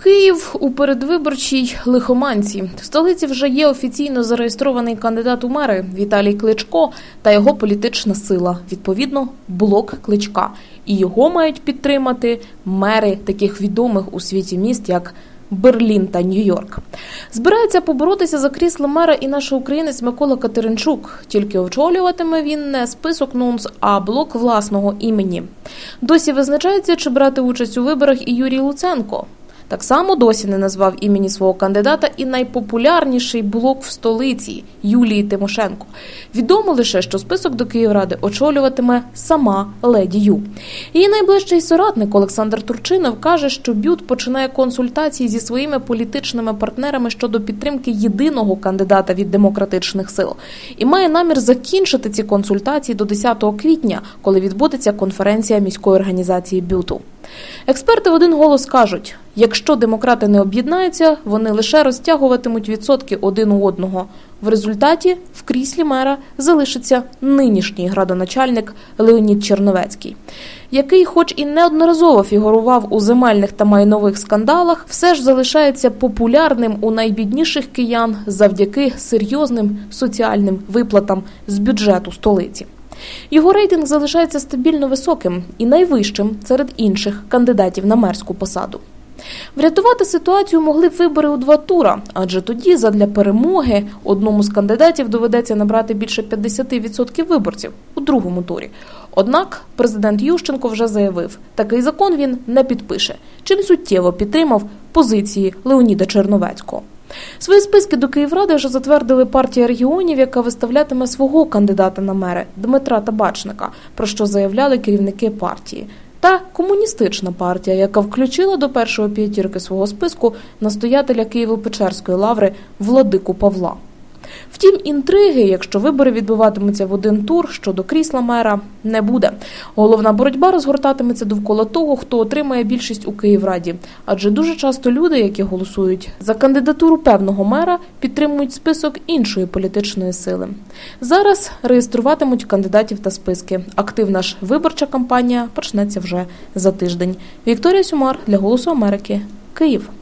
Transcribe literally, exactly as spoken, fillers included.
Київ у передвиборчій лихоманці. В столиці вже є офіційно зареєстрований кандидат у мери Віталій Кличко та його політична сила, відповідно, блок Кличка. І його мають підтримати мери таких відомих у світі міст, як Берлін та Нью-Йорк. Збирається поборотися за крісло мера і наш українець Микола Катеринчук. Тільки очолюватиме він не список НУНС, а блок власного імені. Досі визначається, чи брати участь у виборах і Юрій Луценко. Так само досі не назвав імені свого кандидата і найпопулярніший блок в столиці – Юлії Тимошенко. Відомо лише, що список до Київради очолюватиме сама леді Ю. Її найближчий соратник Олександр Турчинов каже, що БЮТ починає консультації зі своїми політичними партнерами щодо підтримки єдиного кандидата від демократичних сил. І має намір закінчити ці консультації до десятого квітня, коли відбудеться конференція міської організації БЮТу. Експерти в один голос кажуть, якщо демократи не об'єднаються, вони лише розтягуватимуть відсотки один у одного. В результаті в кріслі мера залишиться нинішній градоначальник Леонід Черновецький, який хоч і неодноразово фігурував у земельних та майнових скандалах, все ж залишається популярним у найбідніших киян завдяки серйозним соціальним виплатам з бюджету столиці. Його рейтинг залишається стабільно високим і найвищим серед інших кандидатів на мерську посаду. Врятувати ситуацію могли б вибори у два тура, адже тоді задля перемоги одному з кандидатів доведеться набрати більше п'ятдесят відсотків виборців у другому турі. Однак президент Ющенко вже заявив, такий закон він не підпише, чим суттєво підтримав позиції Леоніда Черновецького. Свої списки до Київради вже затвердили партія регіонів, яка виставлятиме свого кандидата на мери Дмитра Табачника, про що заявляли керівники партії. Та комуністична партія, яка включила до першої п'ятірки свого списку настоятеля Києво-Печерської лаври Владику Павла. Втім, інтриги, якщо вибори відбуватимуться в один тур, щодо крісла мера, не буде. Головна боротьба розгортатиметься довкола того, хто отримає більшість у Київраді. Адже дуже часто люди, які голосують за кандидатуру певного мера, підтримують список іншої політичної сили. Зараз реєструватимуть кандидатів та списки. Активна ж виборча кампанія почнеться вже за тиждень. Вікторія Сюмар для «Голосу Америки», Київ.